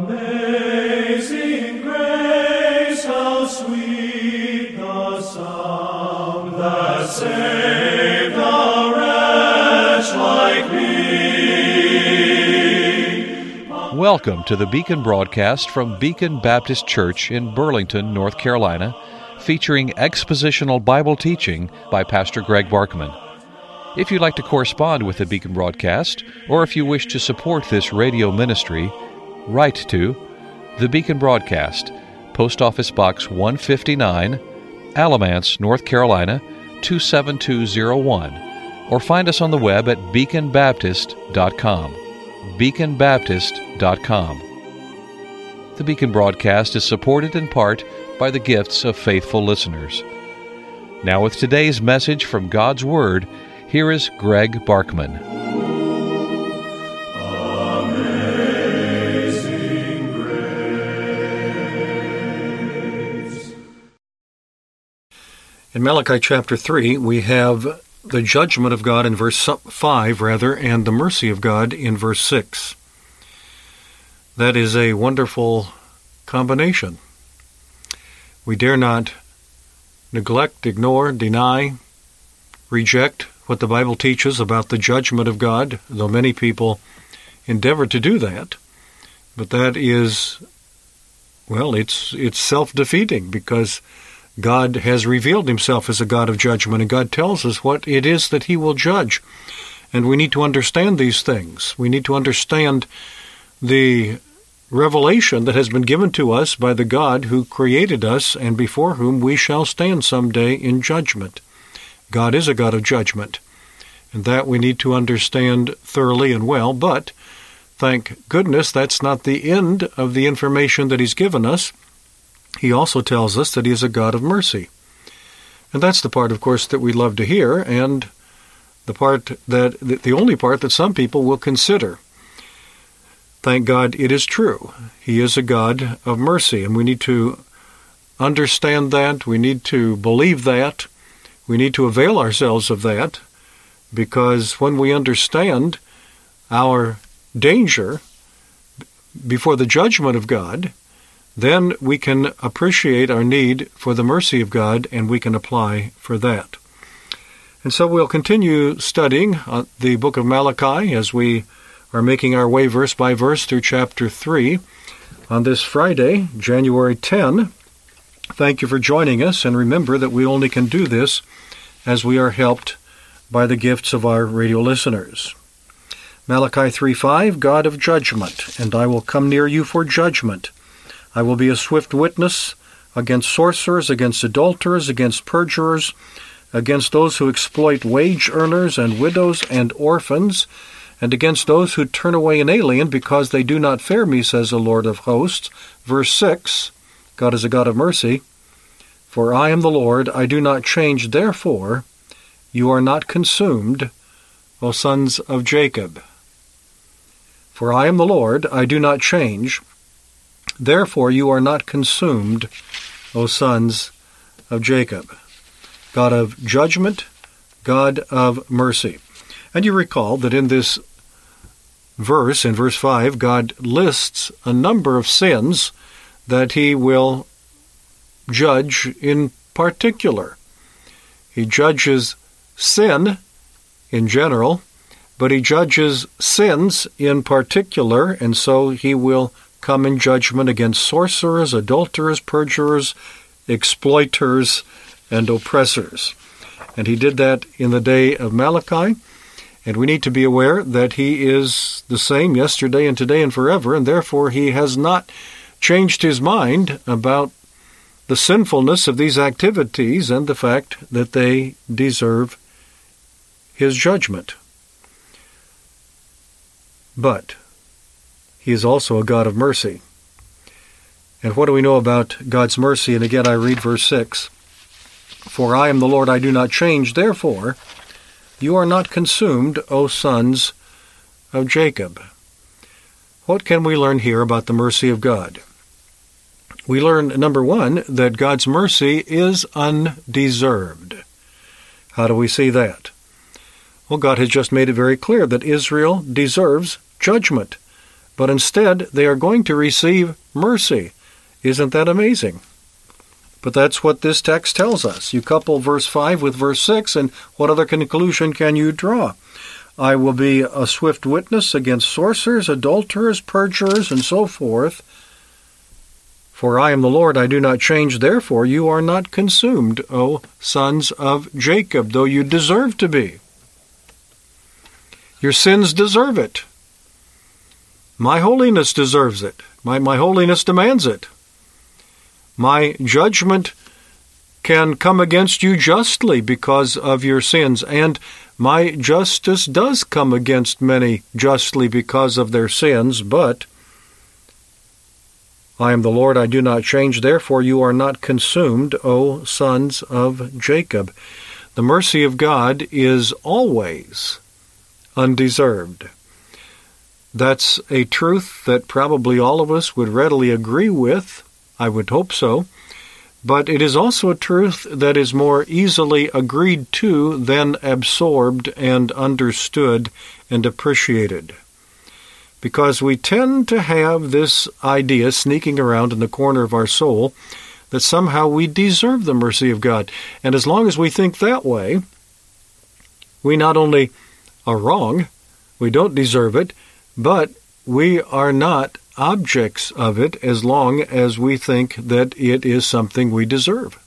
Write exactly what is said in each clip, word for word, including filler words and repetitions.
Amazing grace, how sweet the sound that saved a wretch like me. Welcome to the Beacon broadcast from Beacon Baptist Church in Burlington, North Carolina, featuring expositional Bible teaching by Pastor Greg Barkman. If you'd like to correspond with the Beacon broadcast, or if you wish to support this radio ministry, write to the Beacon Broadcast, Post Office Box one fifty-nine, Alamance, North Carolina, two seven two zero one, or find us on the web at beacon baptist dot com. beacon baptist dot com. The Beacon broadcast is supported in part by the gifts of faithful listeners. Now with today's message from God's Word, here is Greg Barkman. Amazing grace. In Malachi chapter three, we have the judgment of God in verse five, rather, and the mercy of God in verse six. That is a wonderful combination. We dare not neglect, ignore, deny, reject what the Bible teaches about the judgment of God, though many people endeavor to do that. But that is, well, it's it's self-defeating, because God has revealed himself as a God of judgment, and God tells us what it is that he will judge. And we need to understand these things. We need to understand the revelation that has been given to us by the God who created us and before whom we shall stand someday in judgment. God is a God of judgment, and that we need to understand thoroughly and well, but thank goodness that's not the end of the information that he's given us. He also tells us that he is a God of mercy. And that's the part, of course, that we love to hear, and the part that, the only part that some people will consider. Thank God it is true. He is a God of mercy, and we need to understand that. We need to believe that. We need to avail ourselves of that, because when we understand our danger before the judgment of God, then we can appreciate our need for the mercy of God, and we can apply for that. And so we'll continue studying the book of Malachi as we are making our way verse by verse through chapter three on this Friday, January tenth. Thank you for joining us, and remember that we only can do this as we are helped by the gifts of our radio listeners. Malachi three five, God of judgment, and I will come near you for judgment. I will be a swift witness against sorcerers, against adulterers, against perjurers, against those who exploit wage earners and widows and orphans, and against those who turn away an alien because they do not fear me, says the Lord of hosts. Verse six, God is a God of mercy. For I am the Lord, I do not change, therefore you are not consumed, O sons of Jacob. For I am the Lord, I do not change, therefore you are not consumed, O sons of Jacob. God of judgment, God of mercy. And you recall that in this verse, in verse five, God lists a number of sins that he will judge in particular. He judges sin in general, but he judges sins in particular, and so he will come in judgment against sorcerers, adulterers, perjurers, exploiters, and oppressors. And he did that in the day of Malachi, and we need to be aware that he is the same yesterday and today and forever, and therefore he has not changed his mind about the sinfulness of these activities and the fact that they deserve his judgment. But he is also a God of mercy. And what do we know about God's mercy? And again, I read verse six. For I am the Lord, I do not change, therefore you are not consumed, O sons of Jacob. What can we learn here about the mercy of God? We learn, number one, that God's mercy is undeserved. How do we see that? Well, God has just made it very clear that Israel deserves judgment. but instead they are going to receive mercy. Isn't that amazing? But that's what this text tells us. You couple verse five with verse six, and what other conclusion can you draw? I will be a swift witness against sorcerers, adulterers, perjurers, and so forth. For I am the Lord, I do not change, therefore you are not consumed, O sons of Jacob, though you deserve to be. Your sins deserve it. My holiness deserves it. My, my holiness demands it. My judgment can come against you justly because of your sins, and my justice does come against many justly because of their sins, but I am the Lord, I do not change, therefore you are not consumed, O sons of Jacob. The mercy of God is always undeserved. That's a truth that probably all of us would readily agree with. I would hope so. But it is also a truth that is more easily agreed to than absorbed and understood and appreciated. Because we tend to have this idea sneaking around in the corner of our soul that somehow we deserve the mercy of God. And as long as we think that way, we not only are wrong, we don't deserve it, but we are not objects of it as long as we think that it is something we deserve.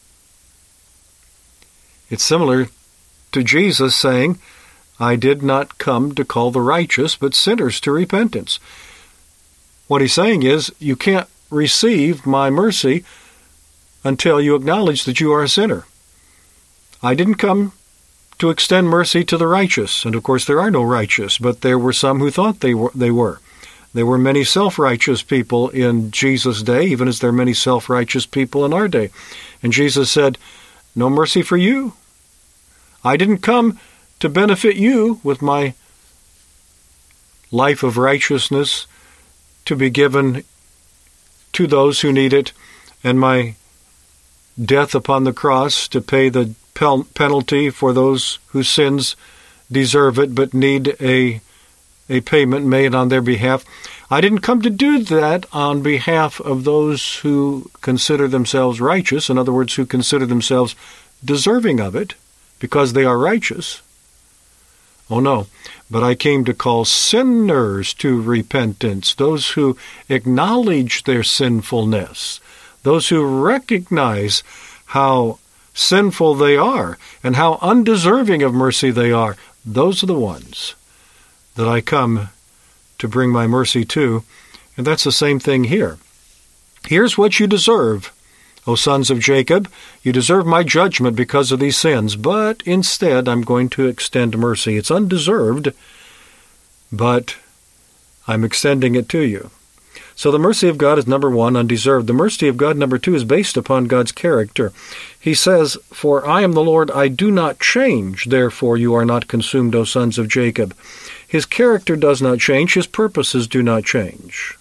It's similar to Jesus saying, I did not come to call the righteous, but sinners to repentance. What he's saying is, you can't receive my mercy until you acknowledge that you are a sinner. I didn't come to extend mercy to the righteous, and of course there are no righteous, but there were some who thought they were. They were. There were many self-righteous people in Jesus' day, even as there are many self-righteous people in our day. And Jesus said, no mercy for you. I didn't come to benefit you with my life of righteousness to be given to those who need it, and my death upon the cross to pay the pel- penalty for those whose sins deserve it but need a a payment made on their behalf. I didn't come to do that on behalf of those who consider themselves righteous, in other words, who consider themselves deserving of it because they are righteous. Oh no, but I came to call sinners to repentance, those who acknowledge their sinfulness, those who recognize how sinful they are and how undeserving of mercy they are. Those are the ones that I come to bring my mercy to, and that's the same thing here. Here's what you deserve, O sons of Jacob. You deserve my judgment because of these sins, but instead I'm going to extend mercy. It's undeserved, but I'm extending it to you. So the mercy of God is number one, undeserved. The mercy of God, number two, is based upon God's character. He says, for I am the Lord, I do not change, therefore you are not consumed, O sons of Jacob. His character does not change, his purposes do not change.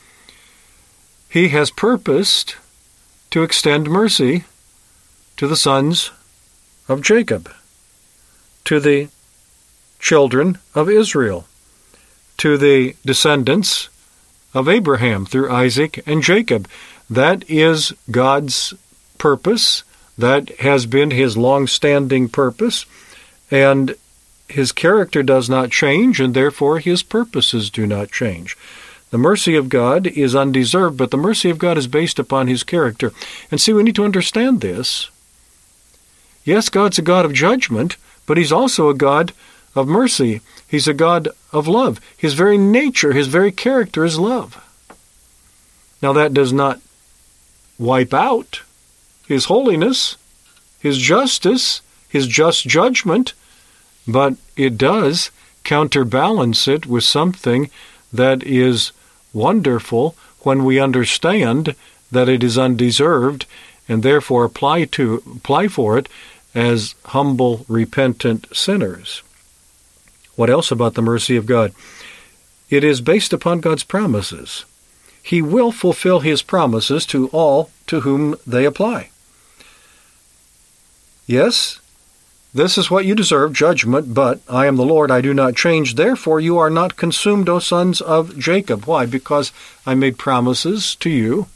He has purposed to extend mercy to the sons of Jacob, to the children of Israel, to the descendants of Abraham through Isaac and Jacob. That is God's purpose. That has been his long-standing purpose, and his character does not change, and therefore his purposes do not change. The mercy of God is undeserved, but the mercy of God is based upon his character. And see, we need to understand this. Yes, God's a God of judgment, but he's also a God of mercy. He's a God of love. His very nature, his very character is love. Now that does not wipe out his holiness, his justice, his just judgment, but it does counterbalance it with something that is wonderful when we understand that it is undeserved and therefore apply to apply for it as humble, repentant sinners. What else about the mercy of God? It is based upon God's promises. He will fulfill his promises to all to whom they apply. Yes, This is what you deserve, judgment, but I am the Lord, I do not change. Therefore you are not consumed, O sons of Jacob. Why? Because I made promises to you.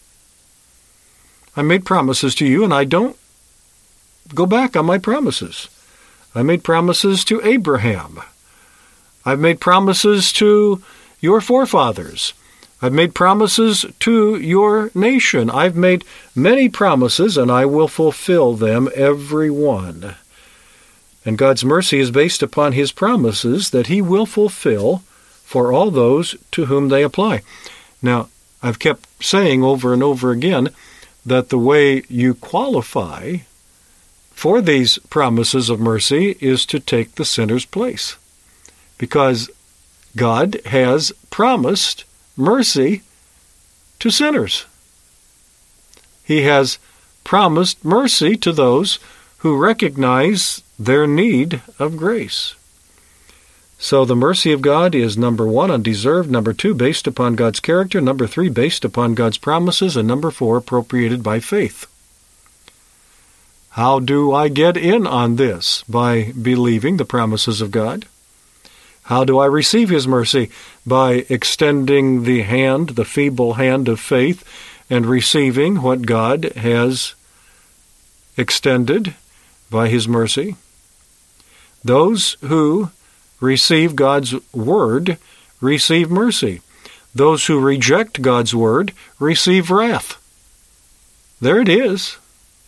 I made promises to you, and I don't go back on my promises. I made promises to Abraham. I've made promises to your forefathers. I've made promises to your nation. I've made many promises, and I will fulfill them, every one. And God's mercy is based upon his promises that he will fulfill for all those to whom they apply. Now, I've kept saying over and over again that the way you qualify for these promises of mercy is to take the sinner's place. Because God has promised mercy to sinners. He has promised mercy to those who recognize their need of grace. So the mercy of God is, number one, undeserved, number two, based upon God's character, number three, based upon God's promises, and number four, appropriated by faith. How do I get in on this? By believing the promises of God. How do I receive his mercy? By extending the hand, the feeble hand of faith, and receiving what God has extended by his mercy. Those who receive God's word receive mercy. Those who reject God's word receive wrath. There it is.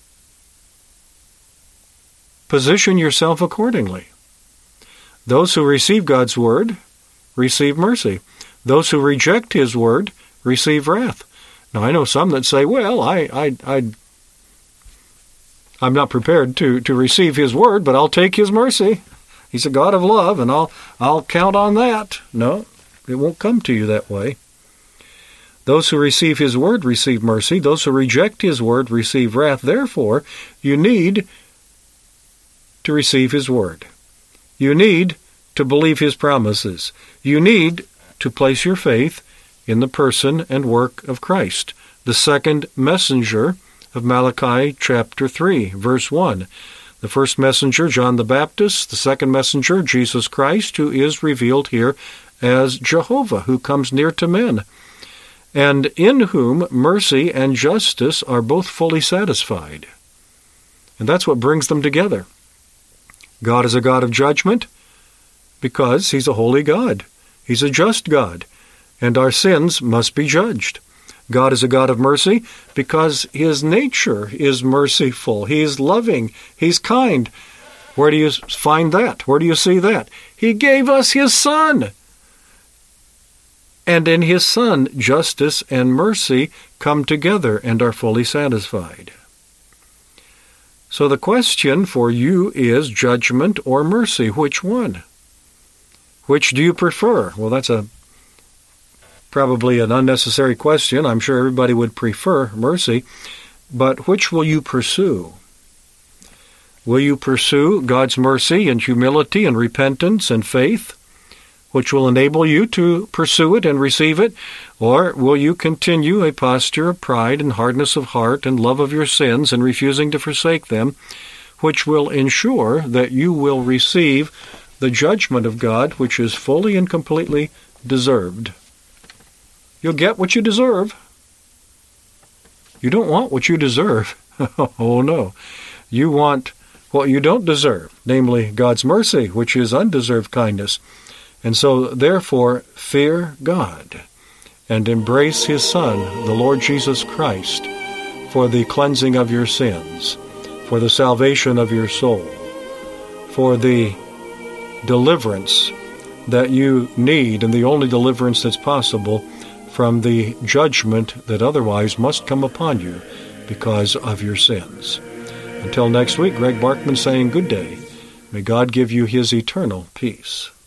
Position yourself accordingly. Those who receive God's word receive mercy. Those who reject his word receive wrath. Now, I know some that say, well, I, I, I, I'm not prepared to, to receive his word, but I'll take his mercy. He's a God of love, and I'll, I'll count on that. No, it won't come to you that way. Those who receive his word receive mercy. Those who reject his word receive wrath. Therefore, you need to receive his word. You need to believe his promises. You need to place your faith in the person and work of Christ, the second messenger of Malachi chapter three, verse one. The first messenger, John the Baptist. The second messenger, Jesus Christ, who is revealed here as Jehovah, who comes near to men, and in whom mercy and justice are both fully satisfied. And that's what brings them together. God is a God of judgment because he's a holy God. He's a just God, and our sins must be judged. God is a God of mercy because his nature is merciful. He is loving. He's kind. Where do you find that? Where do you see that? He gave us his Son. And in his Son, justice and mercy come together and are fully satisfied. So the question for you is judgment or mercy. Which one? Which do you prefer? Well, that's a probably an unnecessary question. I'm sure everybody would prefer mercy. But which will you pursue? Will you pursue God's mercy and humility and repentance and faith, which will enable you to pursue it and receive it? Or will you continue a posture of pride and hardness of heart and love of your sins and refusing to forsake them, which will ensure that you will receive the judgment of God, which is fully and completely deserved? You'll get what you deserve. You don't want what you deserve. Oh, no. You want what you don't deserve, namely God's mercy, which is undeserved kindness. And so, therefore, fear God and embrace his Son, the Lord Jesus Christ, for the cleansing of your sins, for the salvation of your soul, for the deliverance that you need, and the only deliverance that's possible from the judgment that otherwise must come upon you because of your sins. Until next week, Greg Barkman saying good day. May God give you his eternal peace.